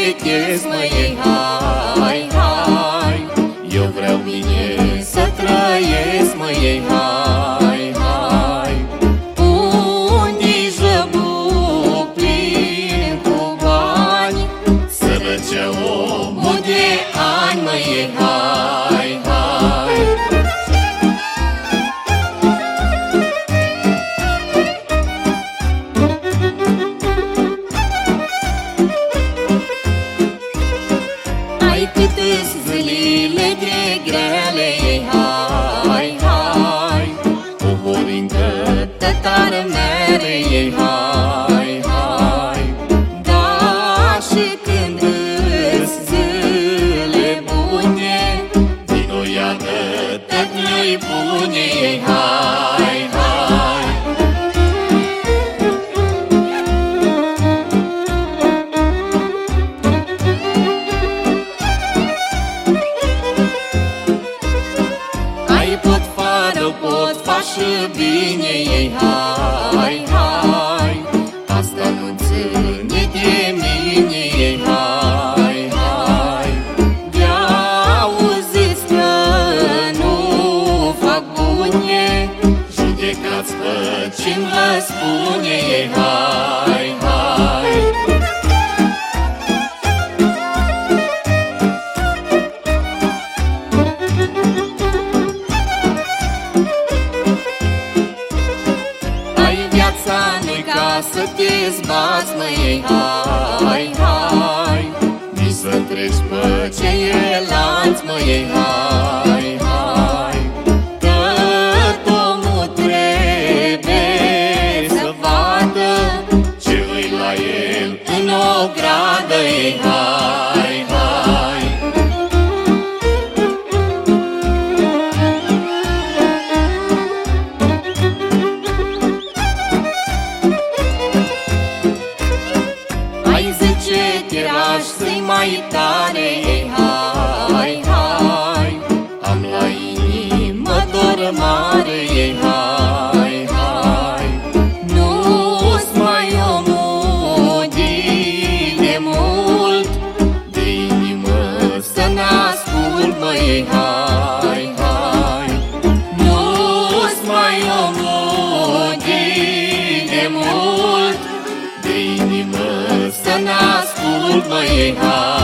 plichez, măi, hai, hai. Eu vreau bine să trăiesc, măi, hai, hai. Unde-i jăbuc plin cu bani, Sărăcea omul de ani, măi, hai, hai. ai câte-s zilele de grele, hai, hai. Coborincă Tătară mere, hai, hai. Da, și când îs zile bune, din o iadă tăt-mi bune, hai, hai. Ai pot fară, pot fa și bine, hai, hai. Asta nu ține de mine, hai, hai. de-auziți că nu fac bune, Judecați pe ce-mi vă spune, hai, hai. ai viața nu-i ca să te zbați, măi, hai, hai. Nici să treci pe ce e lanț, măi, hai, hai. Că omul trebuie să vadă Ce-i la el în o gradă, hai, hai. ai 10 tirași să-i mai tare, hai, hai. Am la inimă dor mare, hai, hai. Nu-s mai omul de mult, De inimă să n-ascult, măi, hai, hai. Nu-s mai omul de mult, de inimă să n-ascult, măi, hai.